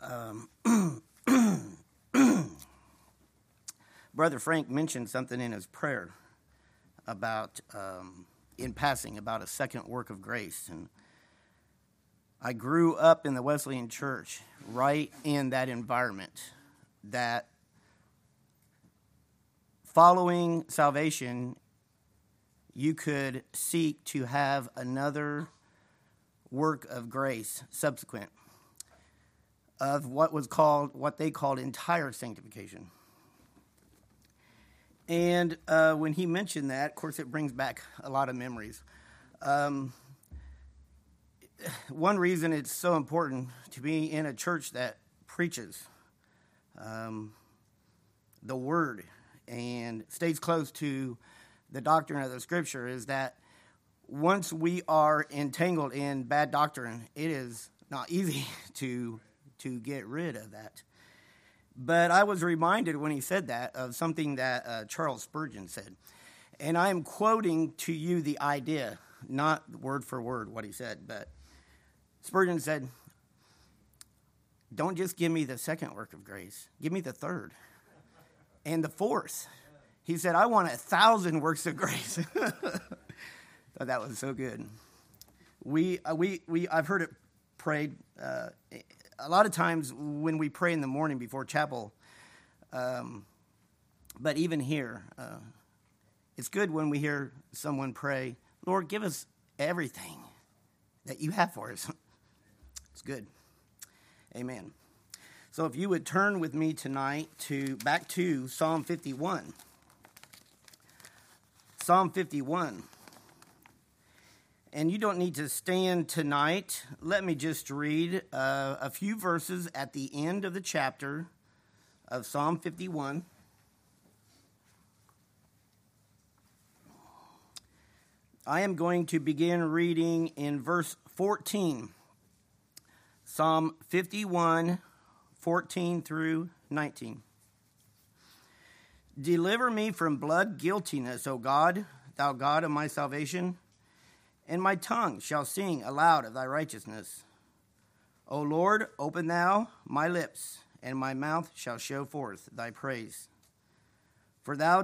Brother Frank mentioned something in his prayer about, in passing, about a second work of grace. And I grew up in the Wesleyan Church right in that environment, that following salvation, you could seek to have another work of grace subsequent of what they called entire sanctification. And when he mentioned that, of course, it brings back a lot of memories. One reason it's so important to be in a church that preaches the Word and stays close to the doctrine of the Scripture is that once we are entangled in bad doctrine, it is not easy to get rid of that. But I was reminded when he said that of something that Charles Spurgeon said. And I am quoting to you the idea, not word for word what he said, but Spurgeon said, "Don't just give me the second work of grace, give me the third and the fourth." He said, "I want 1,000 works of grace." Thought that was so good. I've heard it prayed a lot of times when we pray in the morning before chapel, but even here, it's good when we hear someone pray, "Lord, give us everything that you have for us." It's good. Amen. So if you would turn with me tonight back to Psalm 51. Psalm 51. And you don't need to stand tonight. Let me just read a few verses at the end of the chapter of Psalm 51. I am going to begin reading in verse 14. Psalm 51, 14 through 19. "Deliver me from blood guiltiness, O God, thou God of my salvation, and my tongue shall sing aloud of thy righteousness. O Lord, open thou my lips, and my mouth shall show forth thy praise. For thou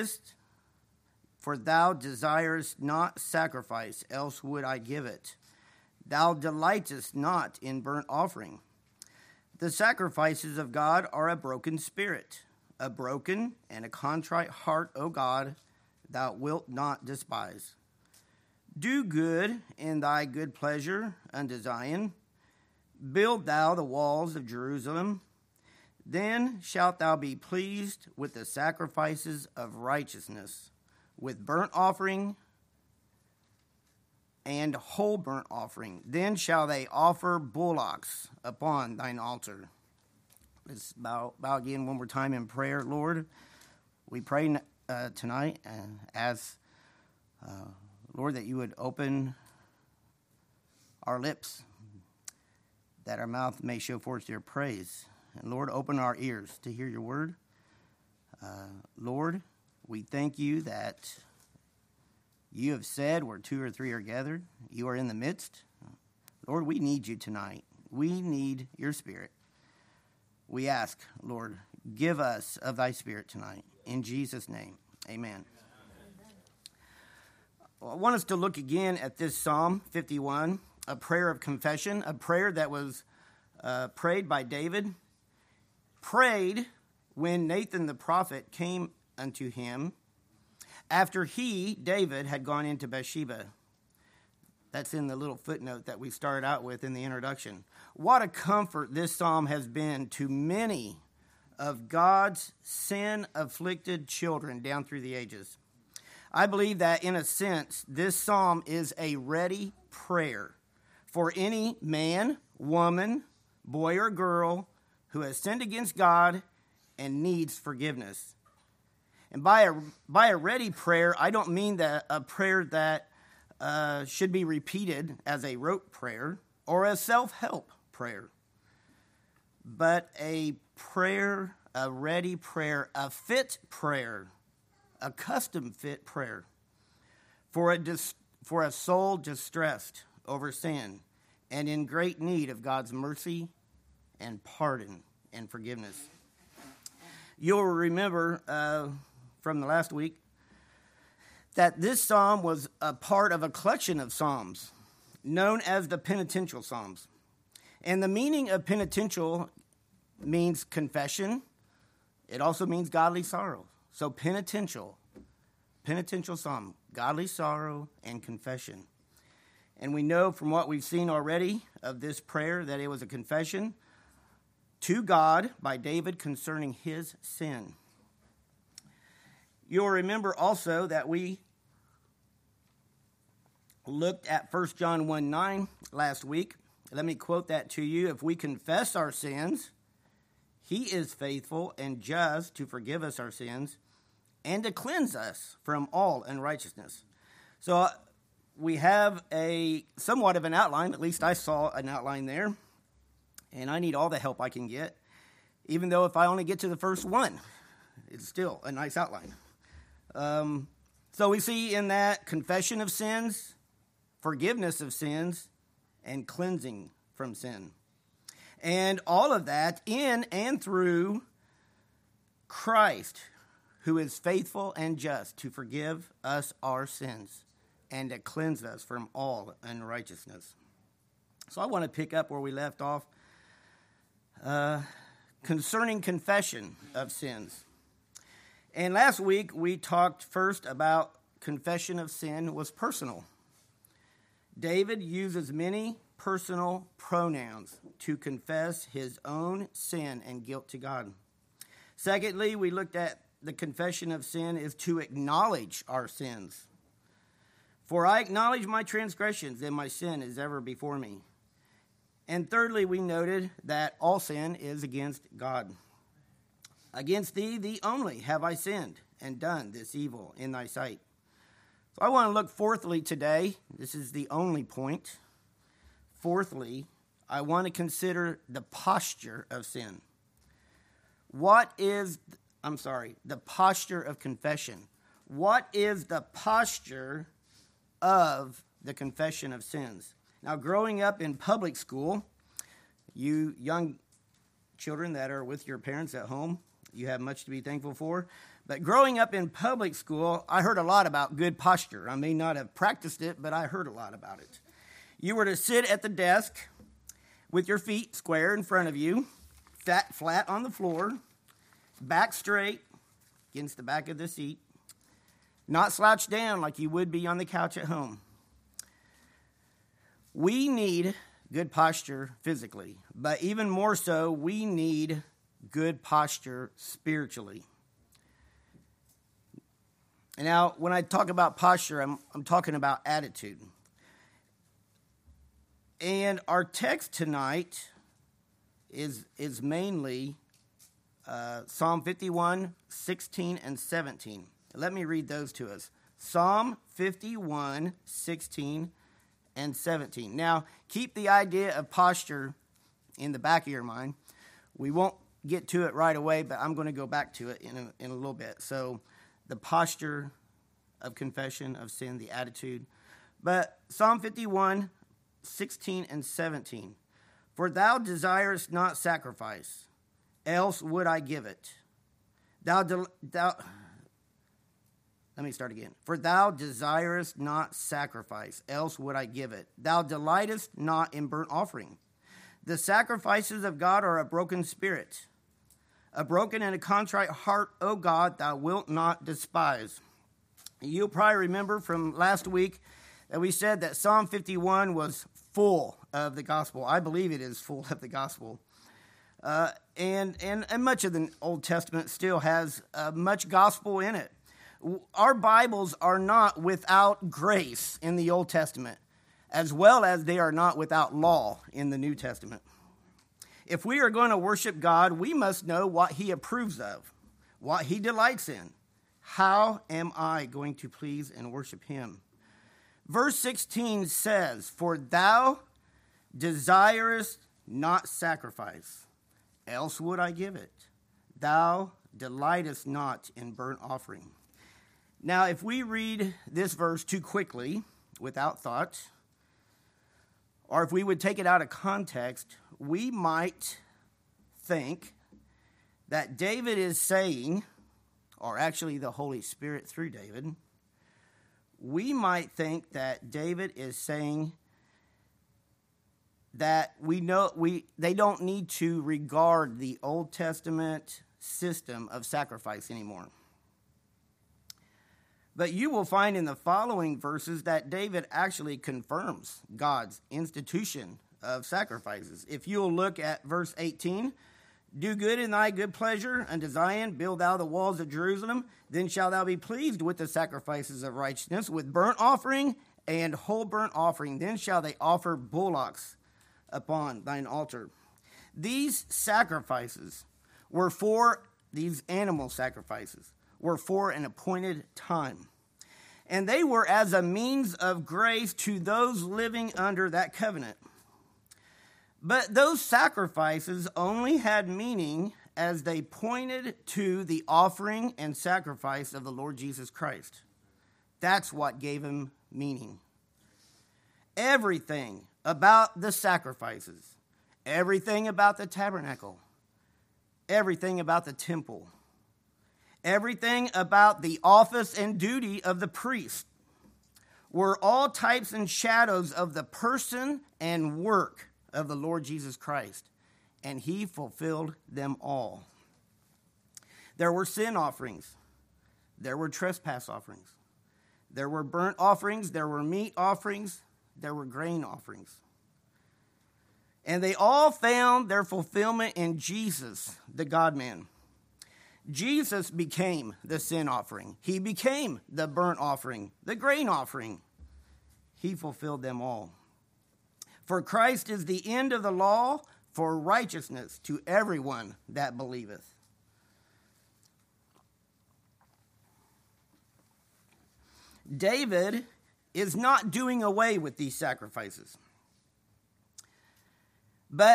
desirest not sacrifice, else would I give it. Thou delightest not in burnt offering. The sacrifices of God are a broken spirit, a broken and a contrite heart, O God, thou wilt not despise. Do good in thy good pleasure unto Zion. Build thou the walls of Jerusalem. Then shalt thou be pleased with the sacrifices of righteousness, with burnt offering and whole burnt offering. Then shall they offer bullocks upon thine altar." Let's bow again one more time in prayer. Lord, we pray tonight as Lord, that you would open our lips, that our mouth may show forth your praise. And Lord, open our ears to hear your word. Lord, we thank you that you have said where 2 or 3 are gathered, you are in the midst. Lord, we need you tonight. We need your Spirit. We ask, Lord, give us of thy Spirit tonight. In Jesus' name, amen. I want us to look again at this Psalm 51, a prayer of confession, a prayer that was prayed by David, prayed when Nathan the prophet came unto him after he, David, had gone into Bathsheba. That's in the little footnote that we started out with in the introduction. What a comfort this psalm has been to many of God's sin-afflicted children down through the ages. I believe that, in a sense, this psalm is a ready prayer for any man, woman, boy, or girl who has sinned against God and needs forgiveness. And by a ready prayer, I don't mean that a prayer that should be repeated as a rote prayer or a self-help prayer, but a prayer, a ready prayer, a fit prayer, a custom-fit prayer for a soul distressed over sin and in great need of God's mercy and pardon and forgiveness. You'll remember from the last week that this psalm was a part of a collection of psalms known as the penitential psalms. And the meaning of penitential means confession. It also means godly sorrow. So penitential psalm, godly sorrow and confession. And we know from what we've seen already of this prayer that it was a confession to God by David concerning his sin. You'll remember also that we looked at 1 John 1:9 last week. Let me quote that to you. If we confess our sins, he is faithful and just to forgive us our sins and to cleanse us from all unrighteousness. So we have a somewhat of an outline. At least I saw an outline there. And I need all the help I can get. Even though if I only get to the first one, it's still a nice outline. So we see in that confession of sins, forgiveness of sins, and cleansing from sin. And all of that in and through Christ, who is faithful and just to forgive us our sins and to cleanse us from all unrighteousness. So I want to pick up where we left off concerning confession of sins. And last week we talked first about confession of sin was personal. David uses many personal pronouns to confess his own sin and guilt to God. Secondly, we looked at the confession of sin is to acknowledge our sins. For I acknowledge my transgressions, and my sin is ever before me. And thirdly, we noted that all sin is against God. Against thee, thee only, have I sinned and done this evil in thy sight. So I want to look fourthly today. This is the only point. Fourthly, I want to consider the posture of sin. The posture of confession. What is the posture of the confession of sins? Now, growing up in public school, you young children that are with your parents at home, you have much to be thankful for. But growing up in public school, I heard a lot about good posture. I may not have practiced it, but I heard a lot about it. You were to sit at the desk with your feet square in front of you, flat on the floor, back straight against the back of the seat, not slouched down like you would be on the couch at home. We need good posture physically, but even more so, we need good posture spiritually. And now, when I talk about posture, I'm talking about attitude. And our text tonight is mainly Psalm 51, 16, and 17. Let me read those to us. Psalm 51, 16, and 17. Now, keep the idea of posture in the back of your mind. We won't get to it right away, but I'm going to go back to it in a little bit. So, the posture of confession of sin, the attitude. But Psalm 51, 16, and 17. For thou desirest not sacrifice, else would I give it. Let me start again. For thou desirest not sacrifice, else would I give it. Thou delightest not in burnt offering. The sacrifices of God are a broken spirit. A broken and a contrite heart, O God, thou wilt not despise. You'll probably remember from last week that we said that Psalm 51 was full of the gospel. I believe it is full of the gospel. And much of the Old Testament still has much gospel in it. Our Bibles are not without grace in the Old Testament, as well as they are not without law in the New Testament. If we are going to worship God, we must know what he approves of, what he delights in. How am I going to please and worship him? Verse 16 says, for thou desirest not sacrifice, else would I give it. Thou delightest not in burnt offering. Now, if we read this verse too quickly, without thought, or if we would take it out of context, we might think that David is saying, or actually the Holy Spirit through David, we might think that David is saying that they don't need to regard the Old Testament system of sacrifice anymore. But you will find in the following verses that David actually confirms God's institution of sacrifices. If you'll look at verse 18, do good in thy good pleasure unto Zion, build thou the walls of Jerusalem, then shalt thou be pleased with the sacrifices of righteousness, with burnt offering and whole burnt offering. Then shall they offer bullocks upon thine altar. These sacrifices were for, these animal sacrifices, were for an appointed time. And they were as a means of grace to those living under that covenant. But those sacrifices only had meaning as they pointed to the offering and sacrifice of the Lord Jesus Christ. That's what gave him meaning. Everything about the sacrifices, everything about the tabernacle, everything about the temple, everything about the office and duty of the priest were all types and shadows of the person and work of the Lord Jesus Christ, and he fulfilled them all. There were sin offerings. There were trespass offerings. There were burnt offerings. There were meat offerings. There were grain offerings. And they all found their fulfillment in Jesus, the God-man. Jesus became the sin offering. He became the burnt offering, the grain offering. He fulfilled them all. For Christ is the end of the law for righteousness to everyone that believeth. David is not doing away with these sacrifices. But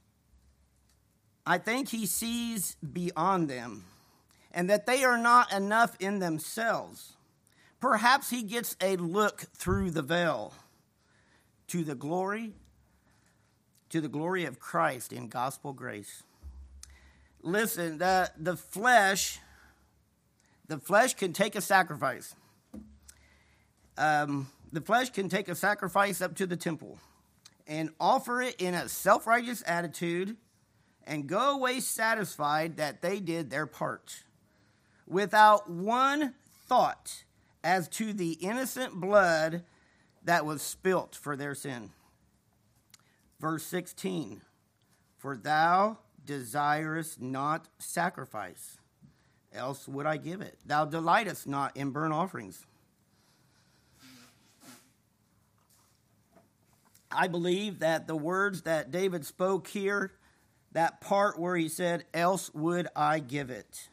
I think he sees beyond them and that they are not enough in themselves. Perhaps he gets a look through the veil to the glory of Christ in gospel grace. Listen, the flesh can take a sacrifice. The flesh can take a sacrifice up to the temple and offer it in a self-righteous attitude and go away satisfied that they did their part, without one thought as to the innocent blood that was spilt for their sin. Verse 16, for thou desirest not sacrifice, else would I give it. Thou delightest not in burnt offerings. I believe that the words that David spoke here, that part where he said, else would I give it.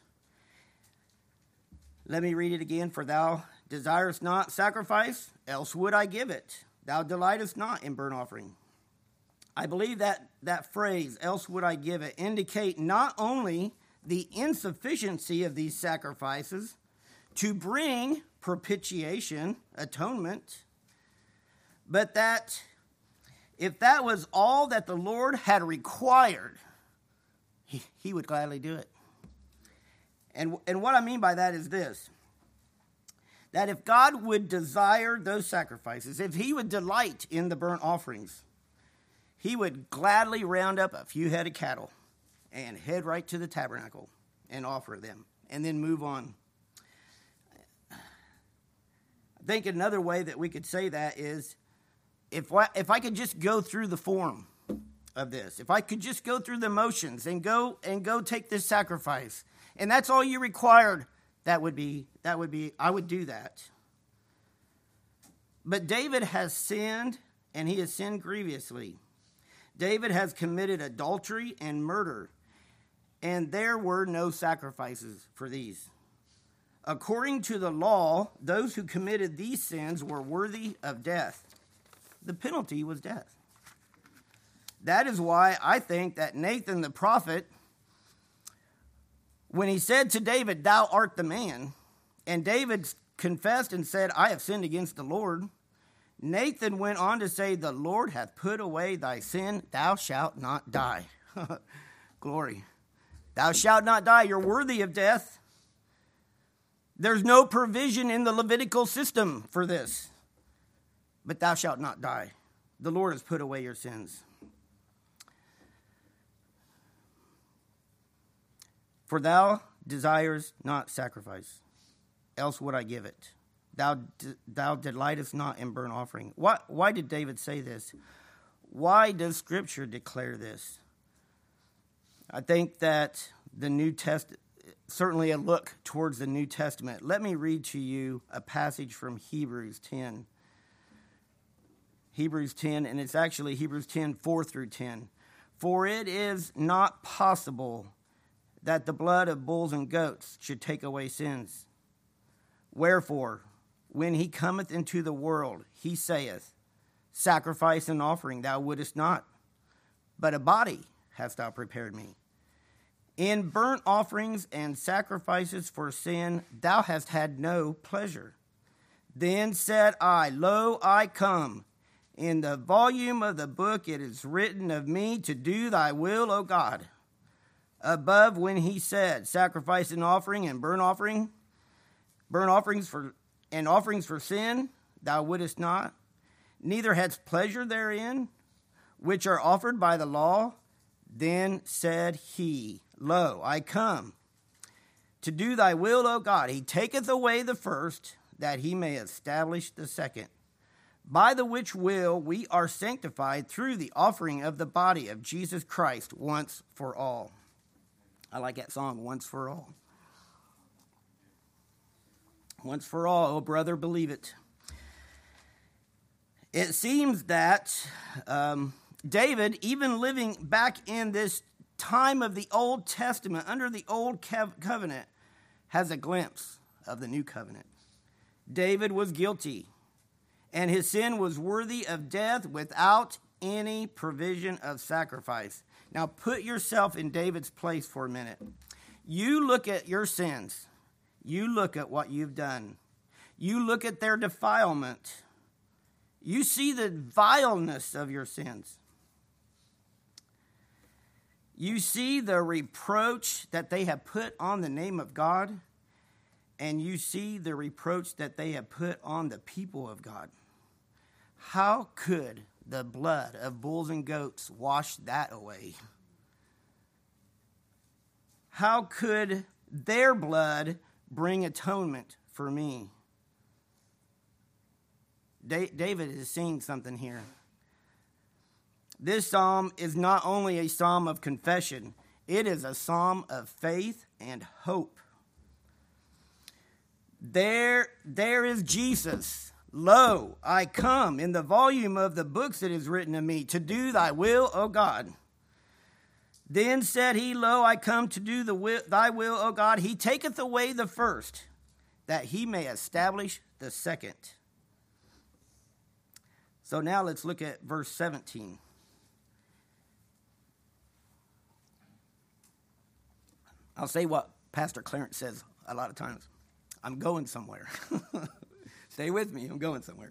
Let me read it again. For thou desirest not sacrifice, else would I give it. Thou delightest not in burnt offering. I believe that phrase, else would I give it, indicate not only the insufficiency of these sacrifices to bring propitiation, atonement, but that if that was all that the Lord had required, he would gladly do it. And what I mean by that is this, that if God would desire those sacrifices, if he would delight in the burnt offerings, he would gladly round up a few head of cattle and head right to the tabernacle and offer them and then move on. I think another way that we could say that is, if I could just go through the form of this, if I could just go through the motions and go take this sacrifice, and that's all you required, I would do that. But David has sinned, and he has sinned grievously. David has committed adultery and murder, and there were no sacrifices for these. According to the law, those who committed these sins were worthy of death. The penalty was death. That is why I think that Nathan the prophet, when he said to David, thou art the man, and David confessed and said, I have sinned against the Lord, Nathan went on to say, the Lord hath put away thy sin, thou shalt not die. glory. Thou shalt not die. You're worthy of death. There's no provision in the Levitical system for this. But thou shalt not die. The Lord has put away your sins. For thou desires not sacrifice, else would I give it. Thou delightest not in burnt offering. Why did David say this? Why does Scripture declare this? I think that the New Testament, certainly a look towards the New Testament. Let me read to you a passage from Hebrews 10. Hebrews 10, and it's actually Hebrews 10, 4 through 10. For it is not possible that the blood of bulls and goats should take away sins. Wherefore, when he cometh into the world, he saith, Sacrifice and offering thou wouldest not, but a body hast thou prepared me. In burnt offerings and sacrifices for sin thou hast had no pleasure. Then said I, Lo, I come. In the volume of the book it is written of me to do thy will, O God. Above when he said, Sacrifice and offering and burnt offerings for sin thou wouldest not, neither hadst pleasure therein, which are offered by the law. Then said he, Lo, I come to do thy will, O God. He taketh away the first, that he may establish the second, by the which will we are sanctified through the offering of the body of Jesus Christ once for all. I like that song, Once for All. Once for all, oh brother, believe it. It seems that David, even living back in this time of the Old Testament, under the Old Covenant, has a glimpse of the New Covenant. David was guilty, and his sin was worthy of death without any provision of sacrifice. Now put yourself in David's place for a minute. You look at your sins. You look at what you've done. You look at their defilement. You see the vileness of your sins. You see the reproach that they have put on the name of God, and you see the reproach that they have put on the people of God. How could the blood of bulls and goats wash that away? How could their blood bring atonement for me? David is seeing something here. This psalm is not only a psalm of confession, it is a psalm of faith and hope. There is Jesus. Lo, I come. In the volume of the books it is written of me, to do thy will, O God. Then said he, Lo, I come to do thy will, O God. He taketh away the first, that he may establish the second. So now let's look at verse 17. I'll say what Pastor Clarence says a lot of times. I'm going somewhere. Stay with me. I'm going somewhere.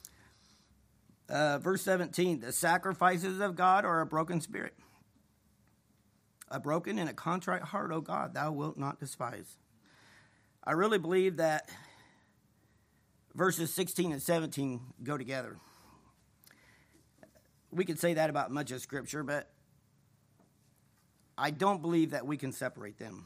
Verse 17. The sacrifices of God are a broken spirit. A broken and a contrite heart, O God, thou wilt not despise. I really believe that verses 16 and 17 go together. We could say that about much of Scripture, but I don't believe that we can separate them.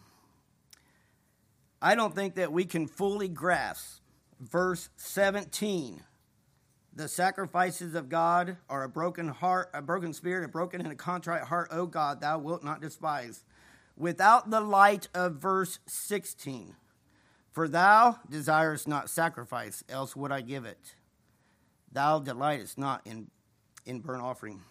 I don't think that we can fully grasp verse 17. The sacrifices of God are a broken heart, a broken spirit, a broken and a contrite heart, O God, thou wilt not despise. Without the light of verse 16. For thou desirest not sacrifice, else would I give it. Thou delightest not in burnt offering.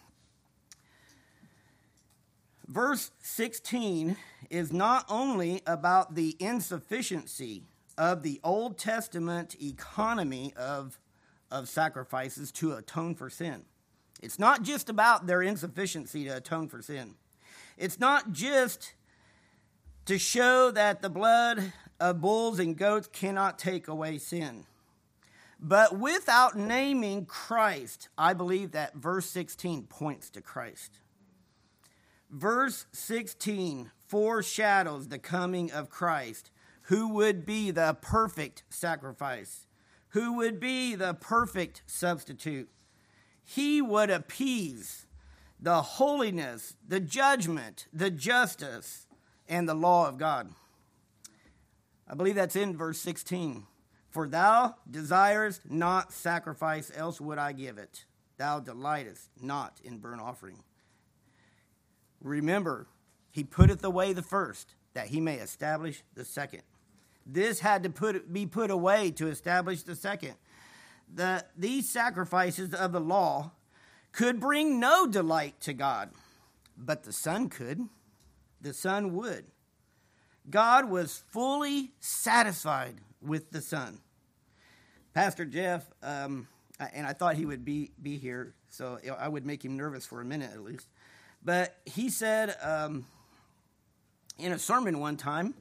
Verse 16 is not only about the insufficiency of the Old Testament economy of sacrifices to atone for sin. It's not just about their insufficiency to atone for sin. It's not just to show that the blood of bulls and goats cannot take away sin. But without naming Christ, I believe that verse 16 points to Christ. Verse 16 foreshadows the coming of Christ, who would be the perfect sacrifice, who would be the perfect substitute. He would appease the holiness, the judgment, the justice, and the law of God. I believe that's in verse 16. For thou desirest not sacrifice, else would I give it. Thou delightest not in burnt offering. Remember, he putteth away the first, that he may establish the second. This had to be put away to establish the second. These sacrifices of the law could bring no delight to God, but the Son could. The Son would. God was fully satisfied with the Son. Pastor Jeff, and I thought he would be here, so I would make him nervous for a minute at least. But he said in a sermon one time,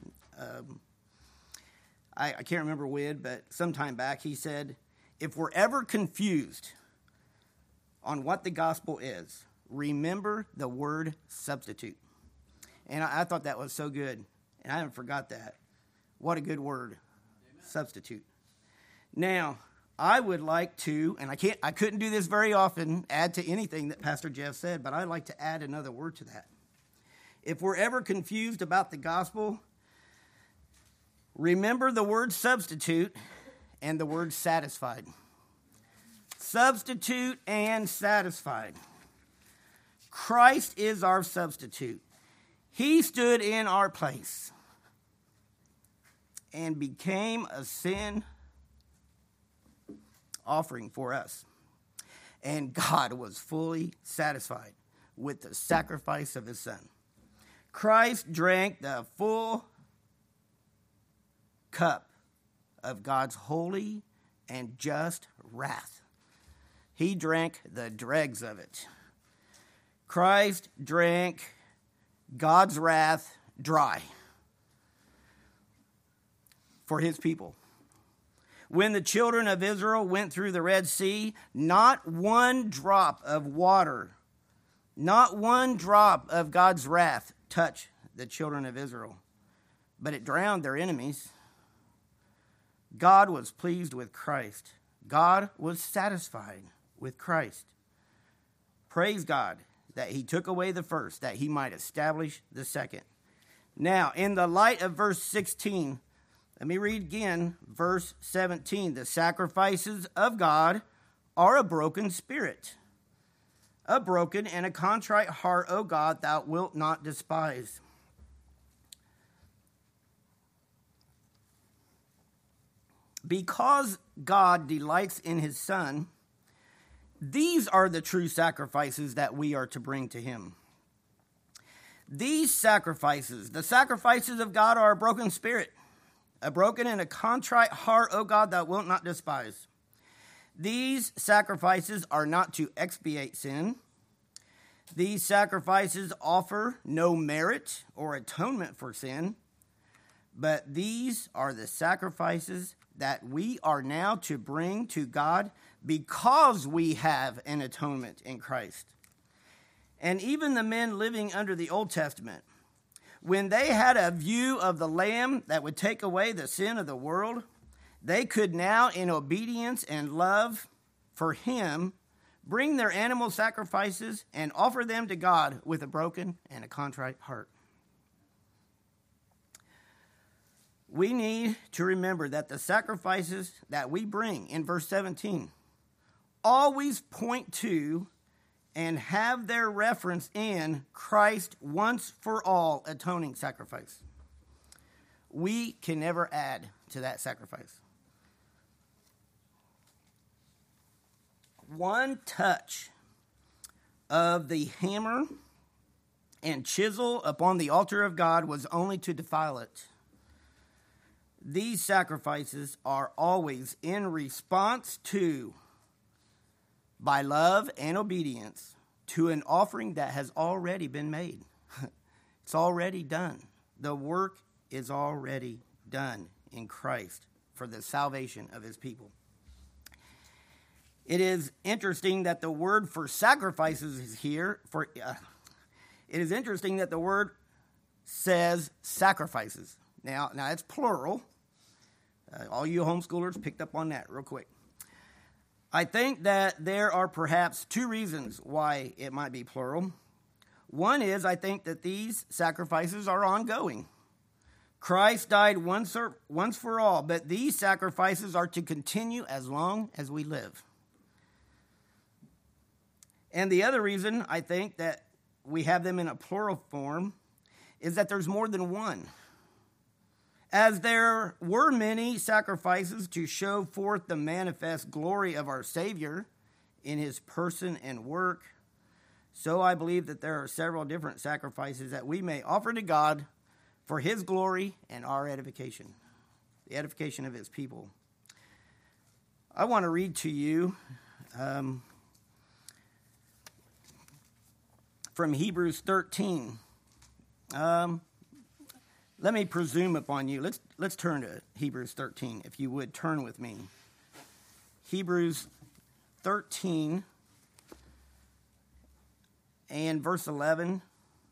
I can't remember when, but sometime back, he said, if we're ever confused on what the gospel is, remember the word substitute. And I thought that was so good, and I haven't forgot that. What a good word, amen. Substitute. Now, I would like to, and I couldn't do this very often, add to anything that Pastor Jeff said, but I'd like to add another word to that. If we're ever confused about the gospel, remember the word substitute and the word satisfied. Substitute and satisfied. Christ is our substitute. He stood in our place and became a sin offering for us. And God was fully satisfied with the sacrifice of his Son. Christ drank the full cup of God's holy and just wrath. He drank the dregs of it. Christ drank God's wrath dry for his people. When the children of Israel went through the Red Sea, not one drop of water, not one drop of God's wrath touched the children of Israel, but it drowned their enemies. God was pleased with Christ. God was satisfied with Christ. Praise God that he took away the first, that he might establish the second. Now, in the light of verse 16, let me read again verse 17. The sacrifices of God are a broken spirit. A broken and a contrite heart, O God, thou wilt not despise. Because God delights in his Son, these are the true sacrifices that we are to bring to him. These sacrifices, the sacrifices of God, are a broken spirit, a broken and a contrite heart, O God, thou wilt not despise. These sacrifices are not to expiate sin. These sacrifices offer no merit or atonement for sin, but these are the sacrifices that we are now to bring to God because we have an atonement in Christ. And even the men living under the Old Testament, when they had a view of the Lamb that would take away the sin of the world, they could now, in obedience and love for him, bring their animal sacrifices and offer them to God with a broken and a contrite heart. We need to remember that the sacrifices that we bring in verse 17 always point to and have their reference in Christ once for all atoning sacrifice. We can never add to that sacrifice. One touch of the hammer and chisel upon the altar of God was only to defile it. These sacrifices are always in response to, by love and obedience, to an offering that has already been made. It's already done. The work is already done in Christ for the salvation of his people. It is interesting that the word for sacrifices is here. It is interesting that the word says sacrifices. Now it's plural. All you homeschoolers picked up on that real quick. I think that there are perhaps two reasons why it might be plural. One is I think that these sacrifices are ongoing. Christ died once for all, but these sacrifices are to continue as long as we live. And the other reason I think that we have them in a plural form is that there's more than one. As there were many sacrifices to show forth the manifest glory of our Savior in his person and work, so I believe that there are several different sacrifices that we may offer to God for his glory and our edification, the edification of his people. I want to read to you from Hebrews 13. Let me presume upon you. Let's turn to Hebrews 13, if you would turn with me. Hebrews 13 and verse 11.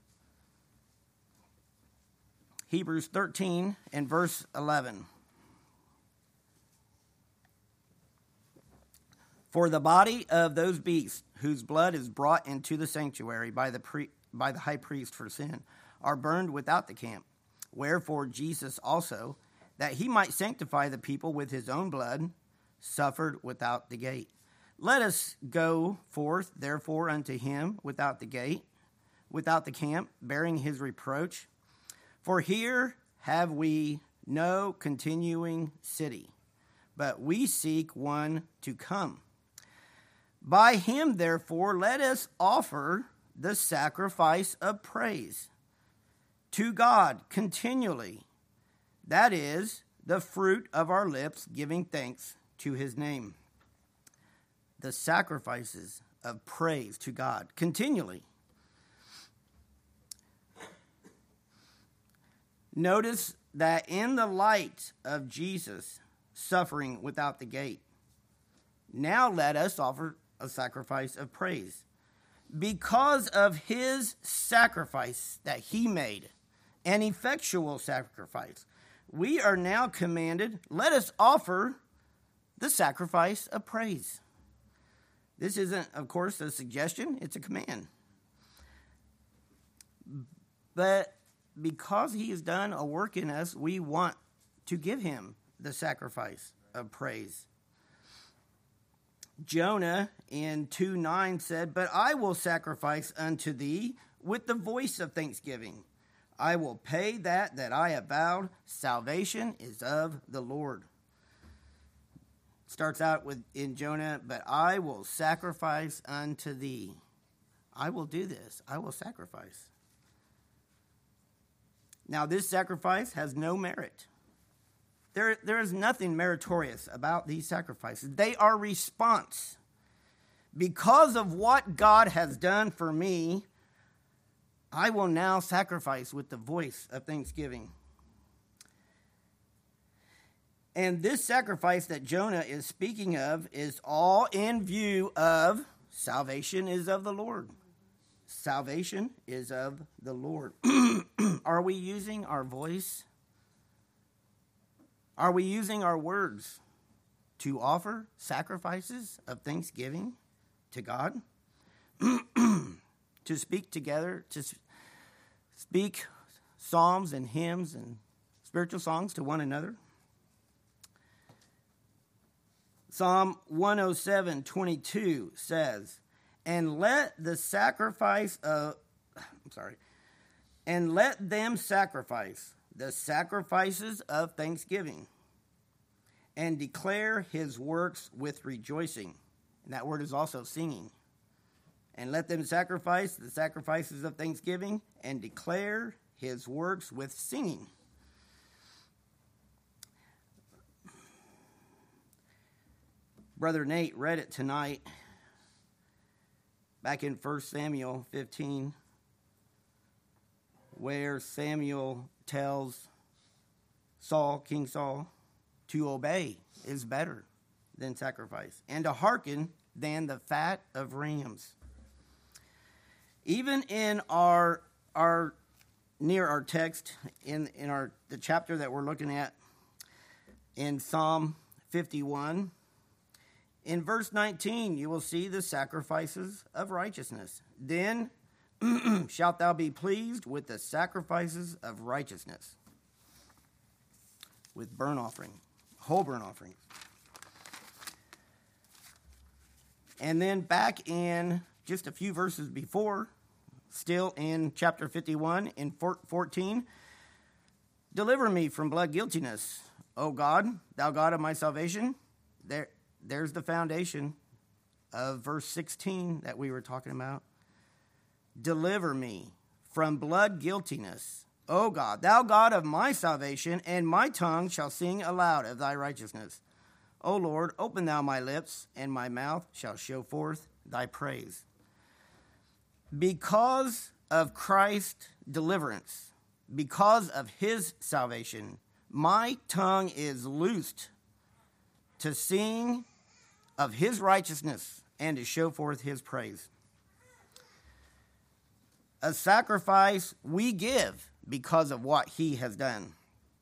Hebrews 13 and verse 11. For the body of those beasts whose blood is brought into the sanctuary by the high priest for sin are burned without the camp. Wherefore Jesus also, that he might sanctify the people with his own blood, suffered without the gate. Let us go forth, therefore, unto him without the gate, without the camp, bearing his reproach. For here have we no continuing city, but we seek one to come. By him, therefore, let us offer the sacrifice of praise to God continually. That is the fruit of our lips, giving thanks to his name. The sacrifices of praise to God continually. Notice that in the light of Jesus suffering without the gate, now let us offer a sacrifice of praise. Because of his sacrifice that he made, an effectual sacrifice, we are now commanded, let us offer the sacrifice of praise. This isn't, of course, a suggestion, it's a command. But because he has done a work in us, we want to give him the sacrifice of praise. Jonah in 2:9 said, but I will sacrifice unto thee with the voice of thanksgiving. I will pay that I have vowed. Salvation is of the Lord. Starts out with in Jonah, but I will sacrifice unto thee. I will do this. I will sacrifice. Now, this sacrifice has no merit. There is nothing meritorious about these sacrifices. They are response. Because of what God has done for me, I will now sacrifice with the voice of thanksgiving. And this sacrifice that Jonah is speaking of is all in view of salvation is of the Lord. Salvation is of the Lord. Are we using our voice? Are we using our words to offer sacrifices of thanksgiving to God? To speak together, to speak psalms and hymns and spiritual songs to one another? Psalm 107:22 says, and let them sacrifice the sacrifices of thanksgiving and declare his works with rejoicing. And that word is also singing. And let them sacrifice the sacrifices of thanksgiving and declare his works with singing. Brother Nate read it tonight back in 1 Samuel 15, where Samuel tells King Saul, to obey is better than sacrifice, and to hearken than the fat of rams. Even in our are near our text in the chapter that we're looking at in Psalm 51, in verse 19, you will see the sacrifices of righteousness. Then shalt thou be pleased with the sacrifices of righteousness, with burnt offering, whole burnt offerings. And then back in just a few verses before, still in chapter 51, in 14, deliver me from blood guiltiness, O God, thou God of my salvation. There's the foundation of verse 16 that we were talking about. Deliver me from blood guiltiness, O God, thou God of my salvation, and my tongue shall sing aloud of thy righteousness. O Lord, open thou my lips, and my mouth shall show forth thy praise. Because of Christ's deliverance, because of his salvation, my tongue is loosed to sing of his righteousness and to show forth his praise. A sacrifice we give because of what he has done.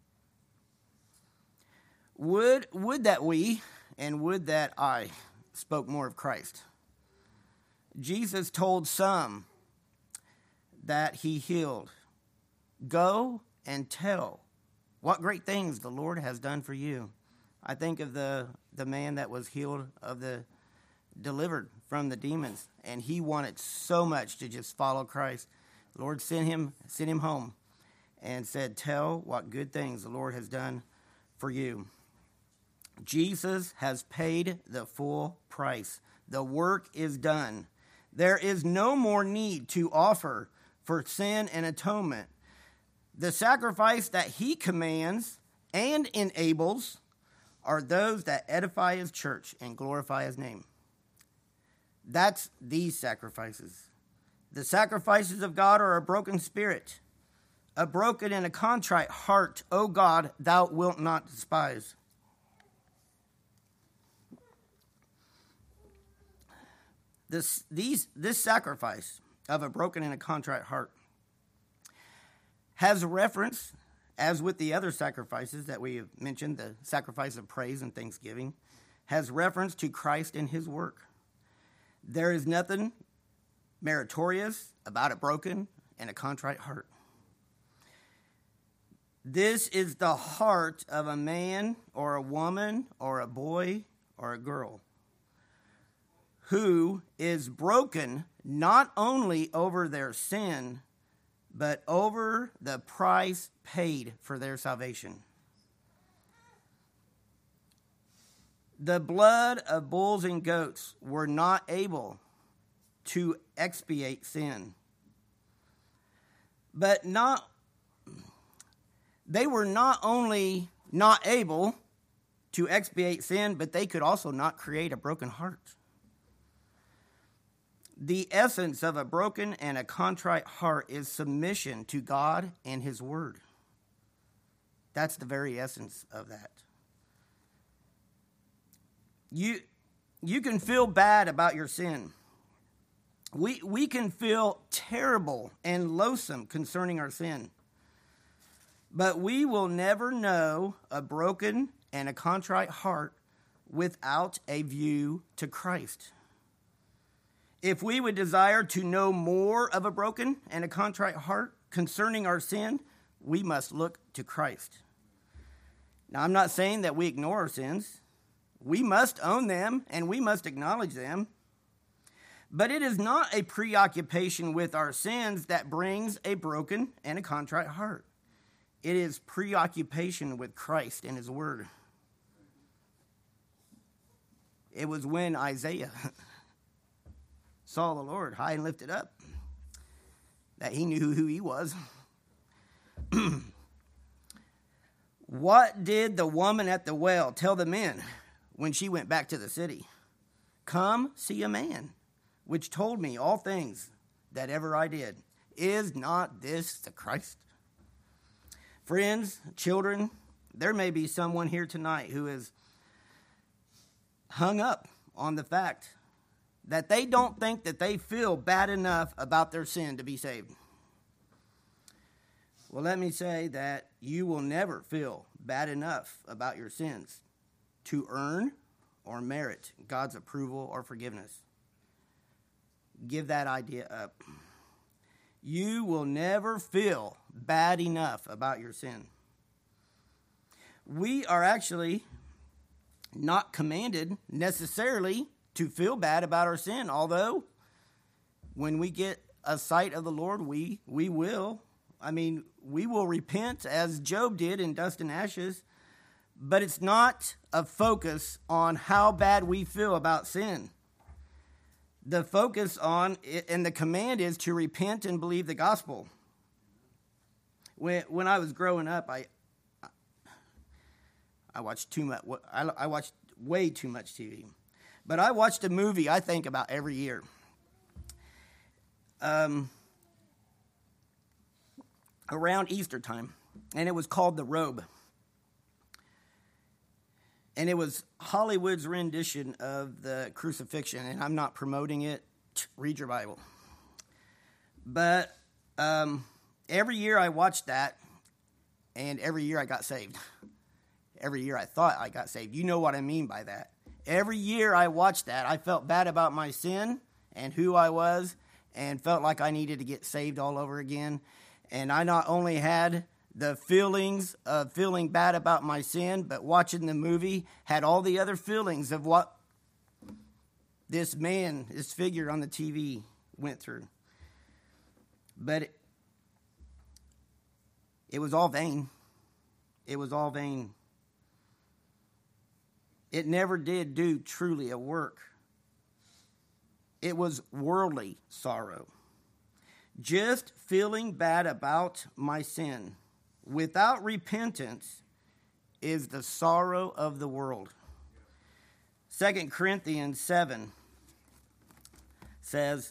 Would that we, and would that I, spoke more of Christ. Jesus told some that he healed, go and tell what great things the Lord has done for you. I think of the man that was healed delivered from the demons, and he wanted so much to just follow Christ. The Lord sent him home and said, tell what good things the Lord has done for you. Jesus has paid the full price. The work is done. There is no more need to offer for sin and atonement. The sacrifice that he commands and enables are those that edify his church and glorify his name. That's these sacrifices. The sacrifices of God are a broken spirit, a broken and a contrite heart, O God, thou wilt not despise. This sacrifice of a broken and a contrite heart has reference, as with the other sacrifices that we have mentioned, the sacrifice of praise and thanksgiving, has reference to Christ and his work. There is nothing meritorious about a broken and a contrite heart. This is the heart of a man or a woman or a boy or a girl who is broken not only over their sin, but over the price paid for their salvation. The blood of bulls and goats were not able to expiate sin. But they were not only not able to expiate sin, but they could also not create a broken heart. The essence of a broken and a contrite heart is submission to God and his word. That's the very essence of that. You can feel bad about your sin. We can feel terrible and loathsome concerning our sin. But we will never know a broken and a contrite heart without a view to Christ. If we would desire to know more of a broken and a contrite heart concerning our sin, we must look to Christ. Now, I'm not saying that we ignore our sins. We must own them and we must acknowledge them. But it is not a preoccupation with our sins that brings a broken and a contrite heart. It is preoccupation with Christ and his word. It was when Isaiah saw the Lord high and lifted up that he knew who he was. What did the woman at the well tell the men when she went back to the city? Come, see a man, which told me all things that ever I did. Is not this the Christ? Friends, children, there may be someone here tonight who is hung up on the fact that they don't think that they feel bad enough about their sin to be saved. Well, let me say that you will never feel bad enough about your sins to earn or merit God's approval or forgiveness. Give that idea up. You will never feel bad enough about your sin. We are actually not commanded necessarily to feel bad about our sin, although when we get a sight of the Lord, we will. I mean, we will repent as Job did in dust and ashes, but it's not a focus on how bad we feel about sin. The focus on it, and the command is to repent and believe the gospel. When I was growing up, I watched too much. I watched way too much TV, but I watched a movie I think about every year. Around Easter time, and it was called The Robe. And it was Hollywood's rendition of the crucifixion, and I'm not promoting it. Read your Bible. But every year I watched that, and every year I got saved. Every year I thought I got saved. You know what I mean by that. Every year I watched that, I felt bad about my sin and who I was, and felt like I needed to get saved all over again. And I not only had the feelings of feeling bad about my sin, but watching the movie had all the other feelings of what this figure on the TV went through. But it was all vain. It was all vain. It never did do truly a work. It was worldly sorrow. Just feeling bad about my sin without repentance is the sorrow of the world. 2 Corinthians 7 says,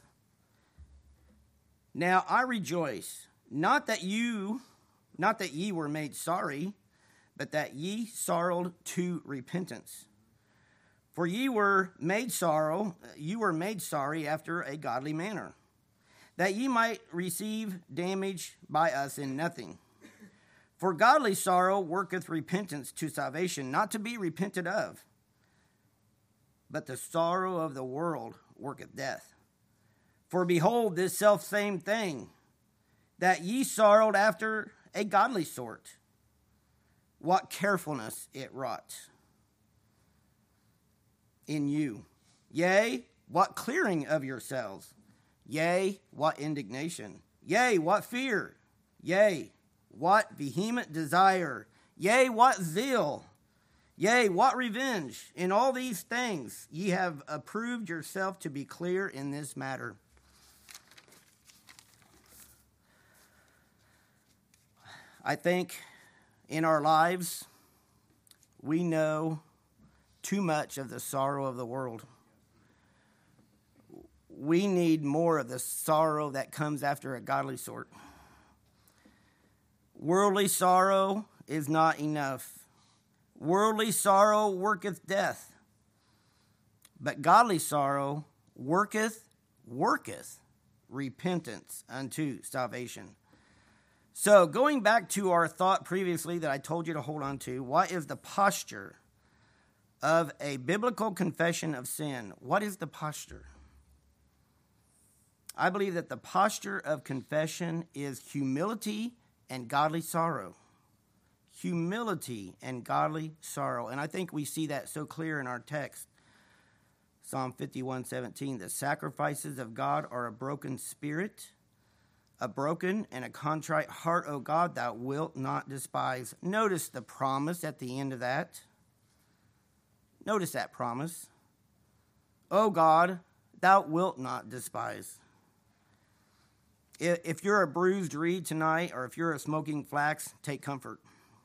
"Now I rejoice, not that ye were made sorry, but that ye sorrowed to repentance. For you were made sorry after a godly manner, that ye might receive damage by us in nothing. For godly sorrow worketh repentance to salvation, not to be repented of. But the sorrow of the world worketh death. For behold, this selfsame thing, that ye sorrowed after a godly sort, what carefulness it wrought in you. Yea, what clearing of yourselves. Yea, what indignation. Yea, what fear. Yea, what vehement desire. Yea, what zeal. Yea, what revenge. In all these things ye have approved yourself to be clear in this matter." I think in our lives, we know too much of the sorrow of the world. We need more of the sorrow that comes after a godly sort. Worldly sorrow is not enough. Worldly sorrow worketh death. But godly sorrow worketh repentance unto salvation. So going back to our thought previously that I told you to hold on to, what is the posture of a biblical confession of sin? What is the posture? I believe that the posture of confession is humility and godly sorrow. Humility and godly sorrow. And I think we see that so clear in our text. Psalm 51:17, "The sacrifices of God are a broken spirit, a broken and a contrite heart, O God, thou wilt not despise." Notice the promise at the end of that. Notice that promise. O God, thou wilt not despise. If you're a bruised reed tonight, or if you're a smoking flax, take comfort.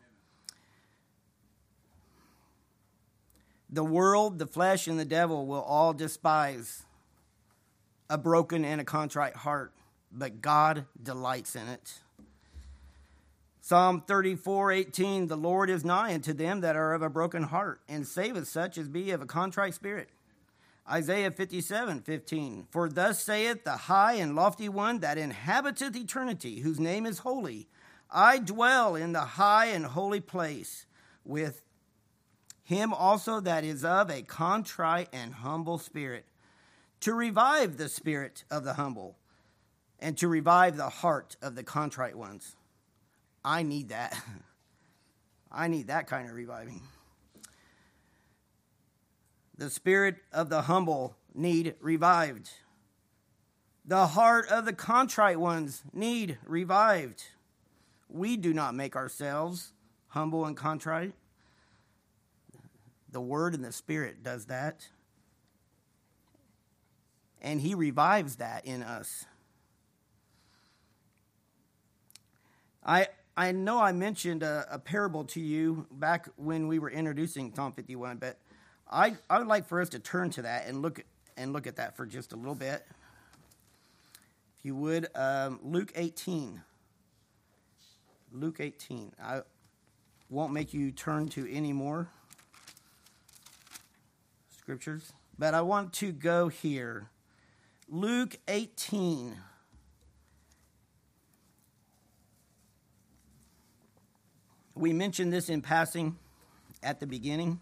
The world, the flesh, and the devil will all despise a broken and a contrite heart, but God delights in it. Psalm 34:18, "The Lord is nigh unto them that are of a broken heart, and saveth such as be of a contrite spirit." Isaiah 57:15, "For thus saith the high and lofty one that inhabiteth eternity, whose name is holy. I dwell in the high and holy place with him also that is of a contrite and humble spirit, to revive the spirit of the humble and to revive the heart of the contrite ones. I need that. I need that kind of reviving. The spirit of the humble need revived. The heart of the contrite ones need revived. We do not make ourselves humble and contrite. The Word and the Spirit does that. And He revives that in us. I know I mentioned a parable to you back when we were introducing Psalm 51, but I would like for us to turn to that and look at that for just a little bit. If you would, Luke 18. Luke 18. I won't make you turn to any more scriptures, but I want to go here. Luke 18. We mentioned this in passing at the beginning.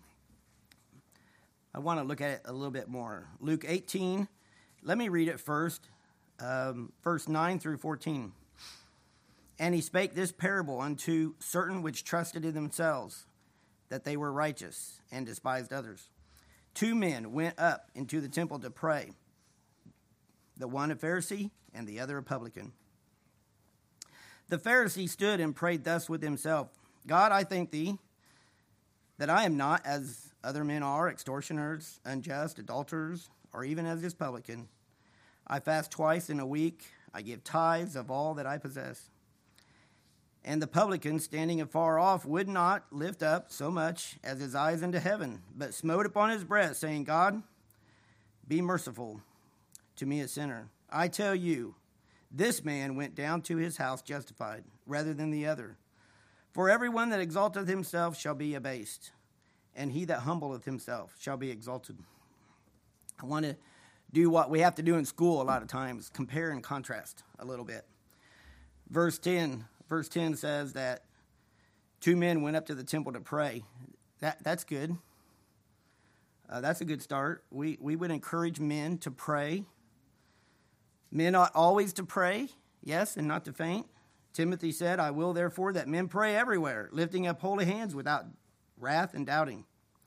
I want to look at it a little bit more. Luke 18, let me read it first, verse 9 through 14. And he spake this parable unto certain which trusted in themselves, that they were righteous, and despised others. 2 men went up into the temple to pray, the one a Pharisee, and the other a publican. The Pharisee stood and prayed thus with himself, God, I thank thee that I am not as other men are, extortioners, unjust, adulterers, or even as this publican. I fast twice in a week. I give tithes of all that I possess. And the publican, standing afar off, would not lift up so much as his eyes into heaven, but smote upon his breast, saying, God, be merciful to me, a sinner. I tell you, this man went down to his house justified, rather than the other. For everyone that exalteth himself shall be abased, and he that humbleth himself shall be exalted. I want to do what we have to do in school a lot of times, compare and contrast a little bit. Verse 10 says that 2 men went up to the temple to pray. That's good. That's a good start. We would encourage men to pray. Men ought always to pray, yes, and not to faint. Timothy said, I will therefore that men pray everywhere, lifting up holy hands without wrath and doubting.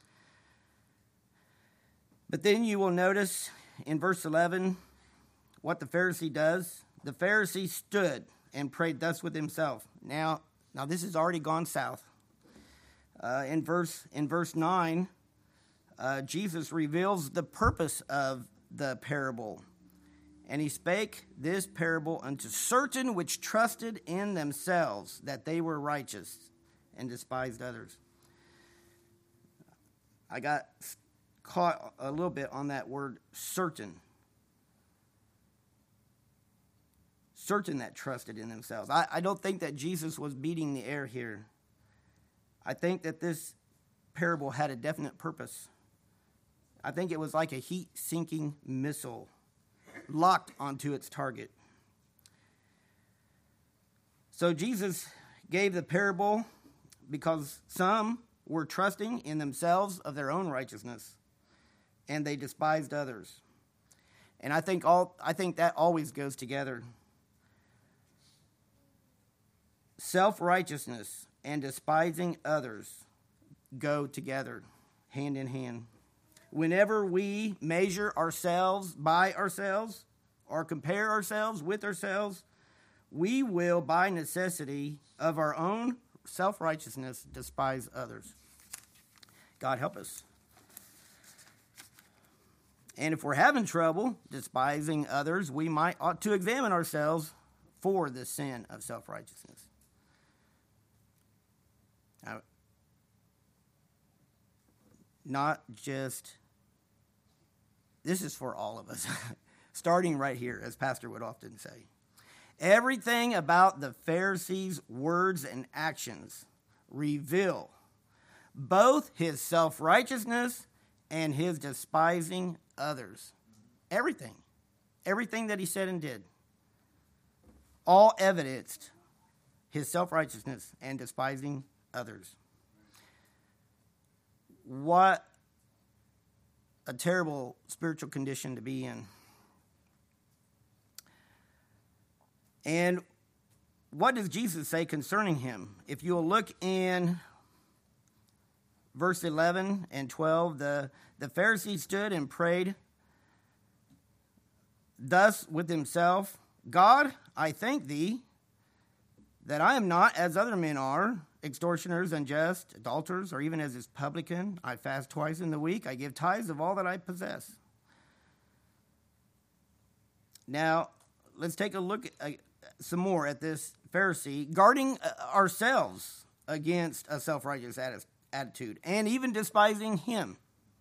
But then you will notice in verse 11 what the Pharisee does. The Pharisee stood and prayed thus with himself. Now this has already gone south. In verse 9, Jesus reveals the purpose of the parable. And he spake this parable unto certain which trusted in themselves that they were righteous, and despised others. I got caught a little bit on that word certain. Certain that trusted in themselves. I don't think that Jesus was beating the air here. I think that this parable had a definite purpose. I think it was like a heat-sinking missile locked onto its target. So Jesus gave the parable because some were trusting in themselves of their own righteousness, and they despised others. And I think that always goes together. Self-righteousness and despising others go together, hand in hand. Whenever we measure ourselves by ourselves or compare ourselves with ourselves, we will, by necessity of our own self-righteousness, despise others. God help us. And if we're having trouble despising others, we ought to examine ourselves for the sin of self-righteousness. Now, not just, this is for all of us, starting right here, as Pastor would often say. Everything about the Pharisees' words and actions reveal both his self-righteousness and his despising others. Everything that he said and did, all evidenced his self-righteousness and despising others. What a terrible spiritual condition to be in. And what does Jesus say concerning him? If you'll look in verse 11 and 12, the Pharisee stood and prayed thus with himself, God, I thank thee that I am not as other men are, extortioners, unjust, adulterers, or even as this publican. I fast twice in the week. I give tithes of all that I possess. Now, let's take a look at, some more at this Pharisee, guarding ourselves against a self-righteous attitude and even despising him.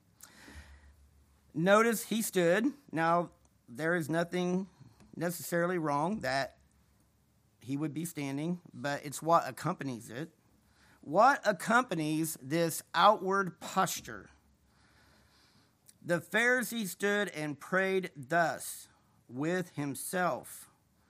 Notice he stood. Now, there is nothing necessarily wrong that he would be standing, but it's what accompanies it. What accompanies this outward posture? The Pharisee stood and prayed thus with himself.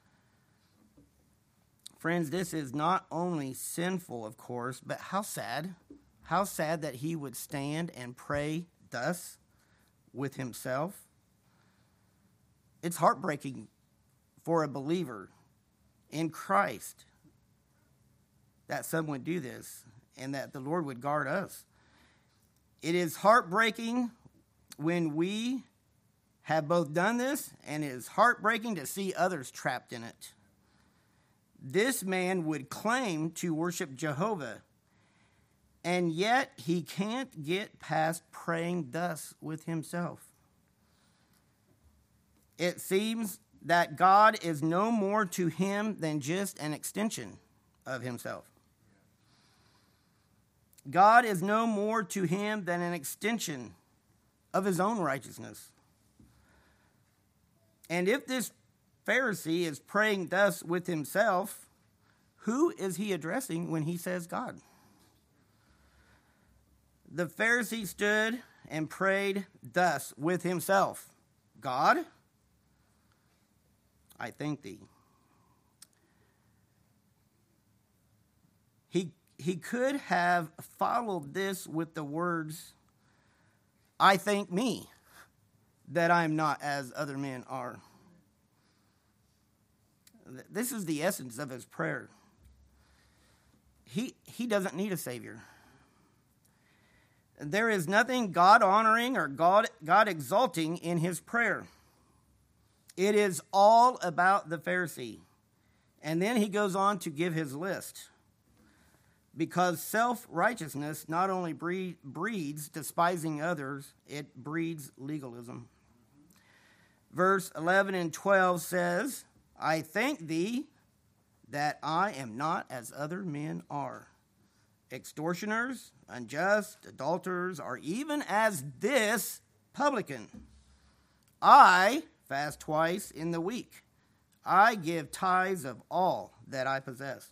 Friends, this is not only sinful, of course, but how sad. How sad that he would stand and pray thus with himself. It's heartbreaking for a believer in Christ that someone would do this and that the Lord would guard us. It is heartbreaking when we have both done this, and it is heartbreaking to see others trapped in it. This man would claim to worship Jehovah, and yet he can't get past praying thus with himself. It seems that God is no more to him than just an extension of himself. God is no more to him than an extension of his own righteousness. And if this Pharisee is praying thus with himself, who is he addressing when he says God? The Pharisee stood and prayed thus with himself, God, I thank thee. He could have followed this with the words, I thank me that I am not as other men are. This is the essence of his prayer. He doesn't need a Savior. There is nothing God-honoring or God-exalting in his prayer. It is all about the Pharisee. And then he goes on to give his list. Because self-righteousness not only breeds despising others, it breeds legalism. Verse 11 and 12 says, I thank thee that I am not as other men are, extortioners, unjust, adulterers, or even as this publican. I fast twice in the week. I give tithes of all that I possess.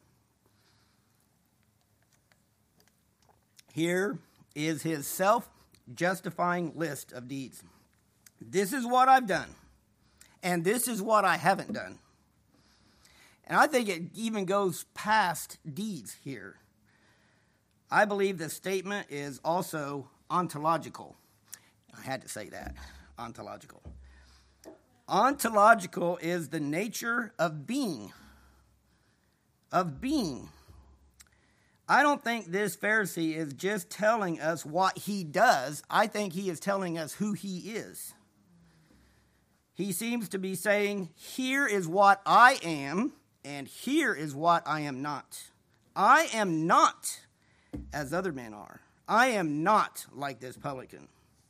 Here is his self-justifying list of deeds. This is what I've done, and this is what I haven't done. And I think it even goes past deeds here. I believe the statement is also ontological. I had to say that, ontological. Ontological is the nature of being. Of being. I don't think this Pharisee is just telling us what he does. I think he is telling us who he is. He seems to be saying, here is what I am, and here is what I am not. I am not as other men are. I am not like this publican.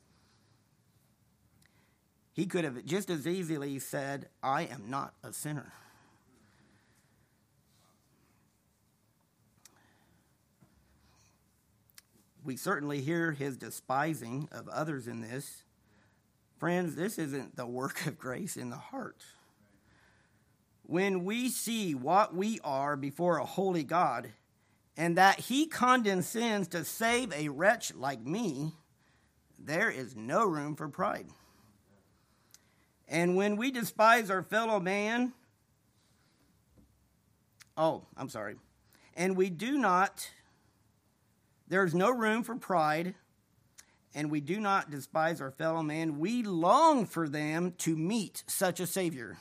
He could have just as easily said, I am not a sinner. We certainly hear his despising of others in this. Friends, this isn't the work of grace in the heart. When we see what we are before a holy God, and that he condescends to save a wretch like me, there is no room for pride. And when we despise our fellow man, And there's no room for pride, and we do not despise our fellow man. We long for them to meet such a Savior.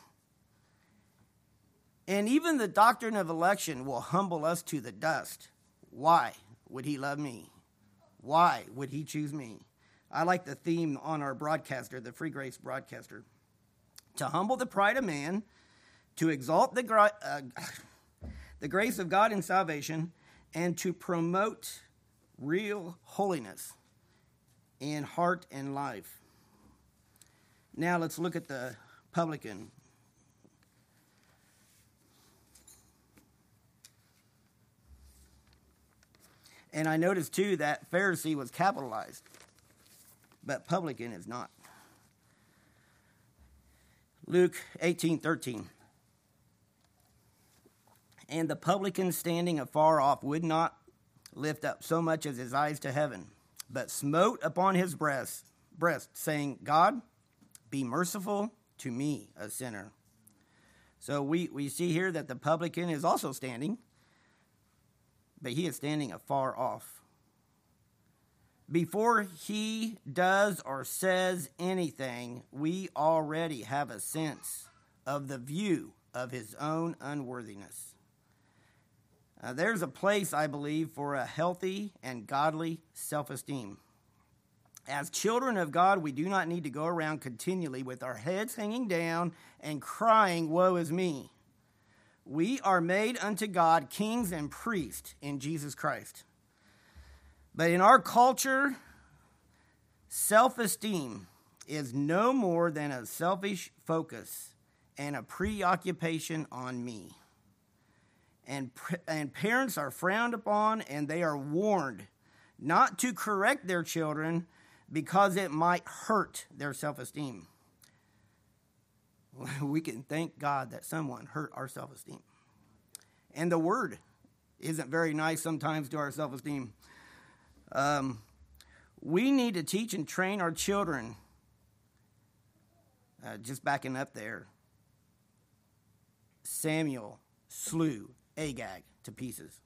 And even the doctrine of election will humble us to the dust. Why would he love me? Why would he choose me? I like the theme on our broadcaster, the Free Grace broadcaster. To humble the pride of man, to exalt the grace of God in salvation, and to promote real holiness in heart and life. Now let's look at the publican. And I noticed too that Pharisee was capitalized, but publican is not. Luke 18:13. And the publican standing afar off would not lift up so much as his eyes to heaven, but smote upon his breast, saying, God, be merciful to me, a sinner. So we see here that the publican is also standing, but he is standing afar off. Before he does or says anything, we already have a sense of the view of his own unworthiness. There's a place, I believe, for a healthy and godly self-esteem. As children of God, we do not need to go around continually with our heads hanging down and crying, woe is me. We are made unto God kings and priests in Jesus Christ. But in our culture, self-esteem is no more than a selfish focus and a preoccupation on me. And parents are frowned upon, and they are warned not to correct their children because it might hurt their self-esteem. We can thank God that someone hurt our self-esteem. And the word isn't very nice sometimes to our self-esteem. We need to teach and train our children. Just backing up there, Samuel slew Agag to pieces.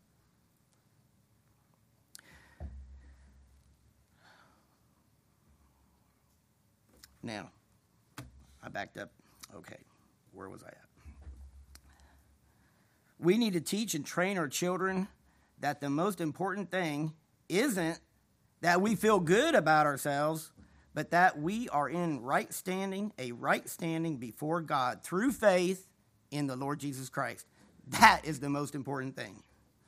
Now, I backed up. Okay, where was I at? We need to teach and train our children that the most important thing isn't that we feel good about ourselves, but that we are in a right standing before God through faith in the Lord Jesus Christ. That is the most important thing.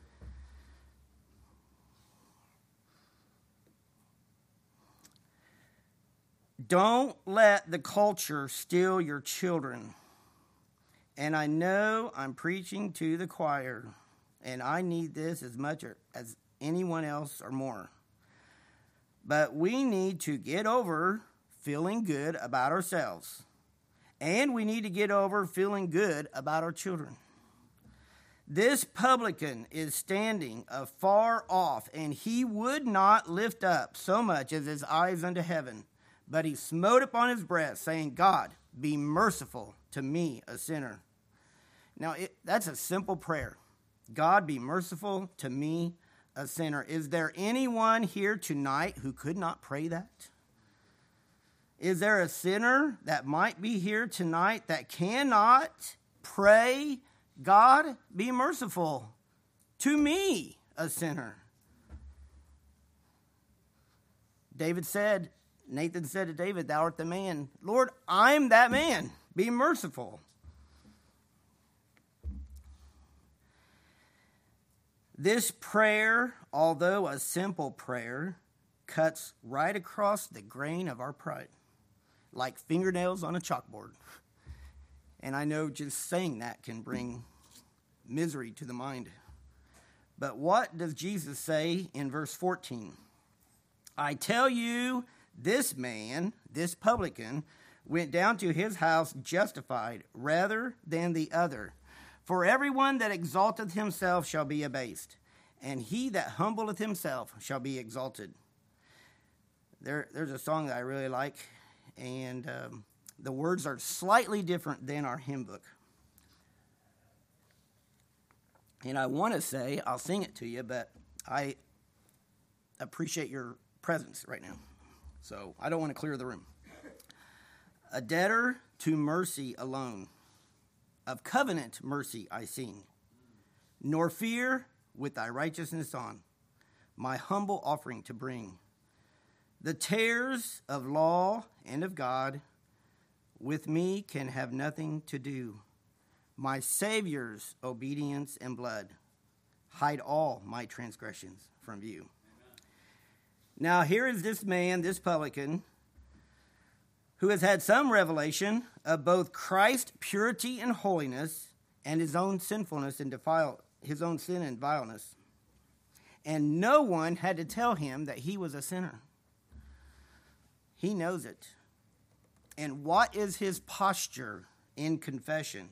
Don't let the culture steal your children. And I know I'm preaching to the choir, and I need this as much as anyone else or more. But we need to get over feeling good about ourselves. And we need to get over feeling good about our children. This publican is standing afar off, and he would not lift up so much as his eyes unto heaven, but he smote upon his breast, saying, God, be merciful to me, a sinner. Now, that's a simple prayer. God, be merciful to me, a sinner. Is there anyone here tonight who could not pray that? Is there a sinner that might be here tonight that cannot pray, God, be merciful to me, a sinner? Nathan said to David, thou art the man. Lord, I'm that man. Be merciful. This prayer, although a simple prayer, cuts right across the grain of our pride, like fingernails on a chalkboard. And I know just saying that can bring misery to the mind. But what does Jesus say in verse 14? I tell you, this man, this publican, went down to his house justified rather than the other. For everyone that exalteth himself shall be abased, and he that humbleth himself shall be exalted. There's a song that I really like, and the words are slightly different than our hymn book. And I want to say, I'll sing it to you, but I appreciate your presence right now. So I don't want to clear the room. A debtor to mercy alone, of covenant mercy I sing, nor fear with thy righteousness on, my humble offering to bring. The tares of law and of God with me can have nothing to do. My Savior's obedience and blood hide all my transgressions from view. Amen. Now here is this man, this publican, who has had some revelation of both Christ's purity and holiness and his own sinfulness and his own sin and vileness. And no one had to tell him that he was a sinner. He knows it. And what is his posture in confession?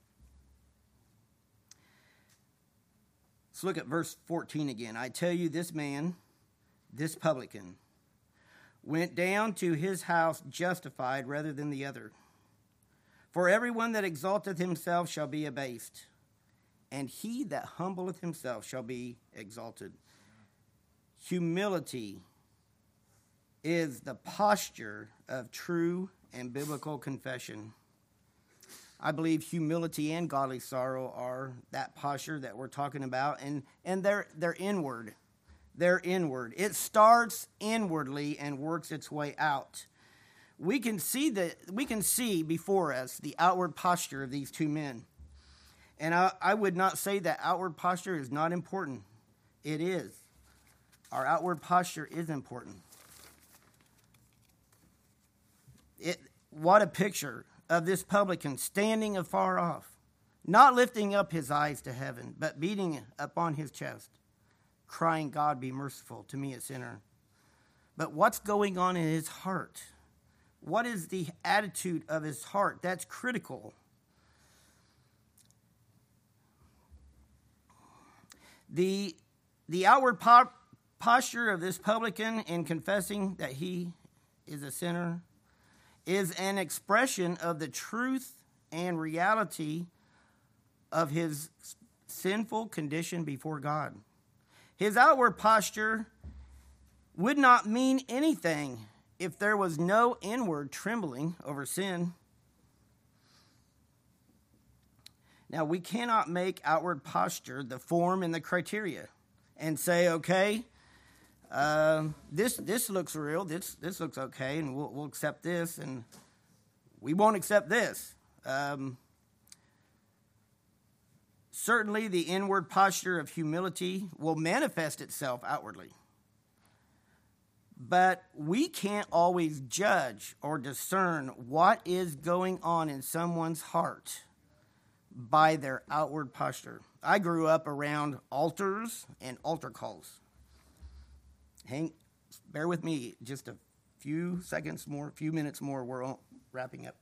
Let's look at verse 14 again. I tell you, this man, this publican, went down to his house justified rather than the other. For everyone that exalteth himself shall be abased, and he that humbleth himself shall be exalted. Humility is the posture of true and biblical confession. I believe humility and godly sorrow are that posture that we're talking about, and they're inward. They're inward. It starts inwardly and works its way out. We can see before us the outward posture of these two men. And I would not say that outward posture is not important. It is. Our outward posture is important. What a picture of this publican standing afar off, not lifting up his eyes to heaven, but beating upon his chest, crying, God, be merciful to me, a sinner. But what's going on in his heart? What is the attitude of his heart? That's critical. The outward posture of this publican in confessing that he is a sinner is an expression of the truth and reality of his sinful condition before God. His outward posture would not mean anything if there was no inward trembling over sin. Now, we cannot make outward posture the form and the criteria and say, okay, this looks real, this looks okay, and we'll accept this, and we won't accept this. Certainly, the inward posture of humility will manifest itself outwardly. But we can't always judge or discern what is going on in someone's heart by their outward posture. I grew up around altars and altar calls. Bear with me just a few minutes more, we're all wrapping up.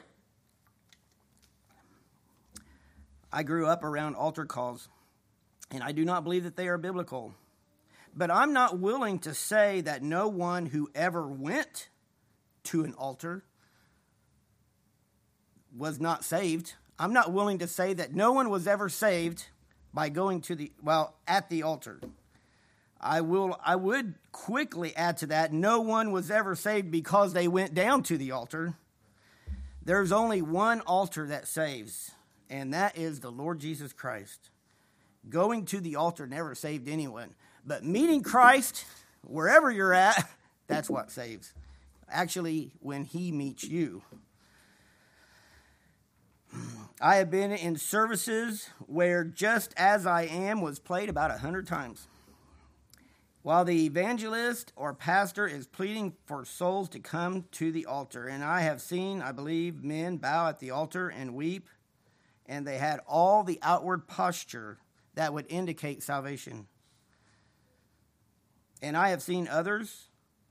I grew up around altar calls, and I do not believe that they are biblical. But I'm not willing to say that no one who ever went to an altar was not saved. I'm not willing to say that no one was ever saved by going at the altar. I would quickly add to that, no one was ever saved because they went down to the altar. There's only one altar that saves, and that is the Lord Jesus Christ. Going to the altar never saved anyone. But meeting Christ, wherever you're at, that's what saves. Actually, when he meets you. I have been in services where Just As I Am was played about 100 times. While the evangelist or pastor is pleading for souls to come to the altar. And I have seen, I believe, men bow at the altar and weep. And they had all the outward posture that would indicate salvation. And I have seen others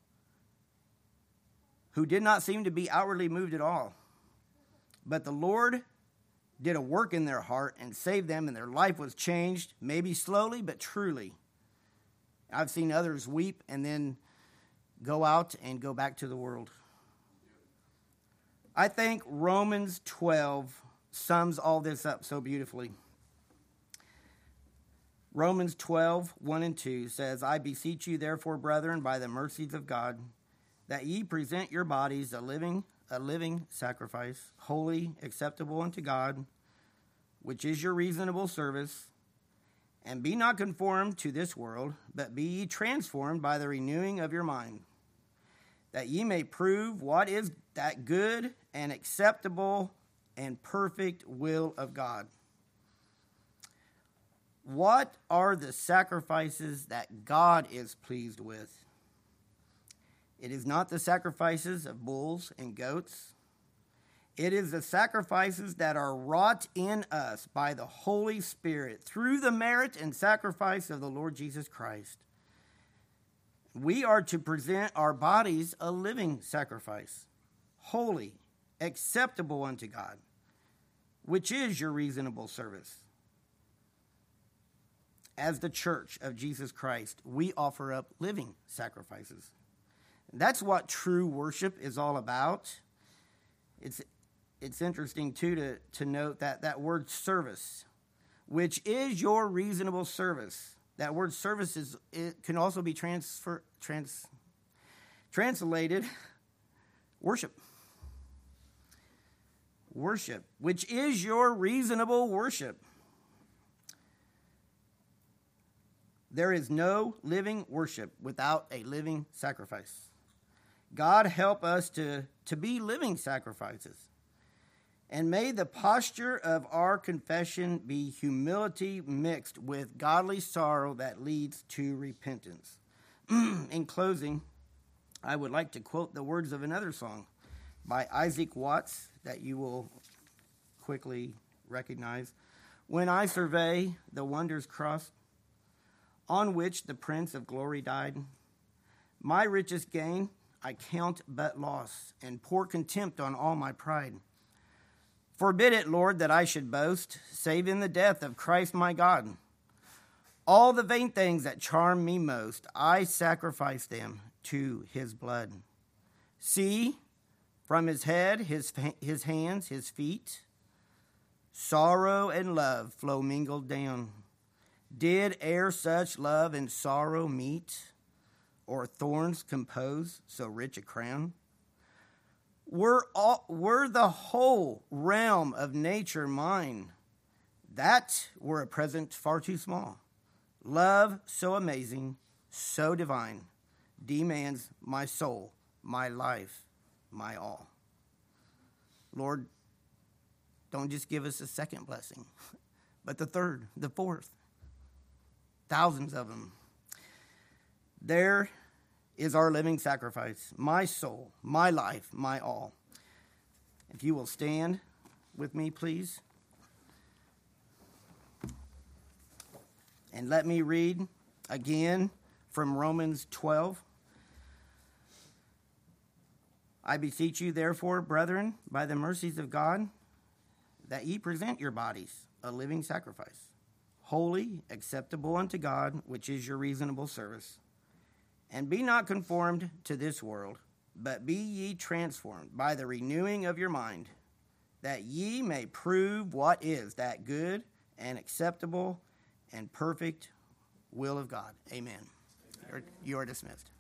who did not seem to be outwardly moved at all. But the Lord did a work in their heart and saved them, and their life was changed, maybe slowly, but truly. I've seen others weep and then go out and go back to the world. I think Romans 12 sums all this up so beautifully. Romans 12, 1 and 2 says, I beseech you, therefore, brethren, by the mercies of God, that ye present your bodies a living sacrifice, holy, acceptable unto God, which is your reasonable service. And be not conformed to this world, but be ye transformed by the renewing of your mind, that ye may prove what is that good and acceptable and perfect will of God. What are the sacrifices that God is pleased with? It is not the sacrifices of bulls and goats. It is the sacrifices that are wrought in us by the Holy Spirit through the merit and sacrifice of the Lord Jesus Christ. We are to present our bodies a living sacrifice, holy, acceptable unto God, which is your reasonable service. As the church of Jesus Christ, we offer up living sacrifices. That's what true worship is all about. It's interesting, too, to note that word service, which is your reasonable service. That word service it can also be translated worship. Worship, which is your reasonable worship. There is no living worship without a living sacrifice. God help us to be living sacrifices. And may the posture of our confession be humility mixed with godly sorrow that leads to repentance. In closing, I would like to quote the words of another song by Isaac Watts that you will quickly recognize. When I survey the wondrous cross on which the Prince of Glory died, my richest gain I count but loss, and pour contempt on all my pride. Forbid it, Lord, that I should boast, save in the death of Christ my God. All the vain things that charm me most, I sacrifice them to his blood. See, from his head, his hands, his feet, sorrow and love flow mingled down. Did e'er such love and sorrow meet, or thorns compose so rich a crown? Were the whole realm of nature mine, that were a present far too small. Love so amazing, so divine, demands my soul, my life, my all. Lord, don't just give us a second blessing, but the third, the fourth, thousands of them. There is our living sacrifice, my soul, my life, my all. If you will stand with me, please. And let me read again from Romans 12. I beseech you, therefore, brethren, by the mercies of God, that ye present your bodies a living sacrifice, holy, acceptable unto God, which is your reasonable service. And be not conformed to this world, but be ye transformed by the renewing of your mind, that ye may prove what is that good and acceptable and perfect will of God. Amen. You are dismissed.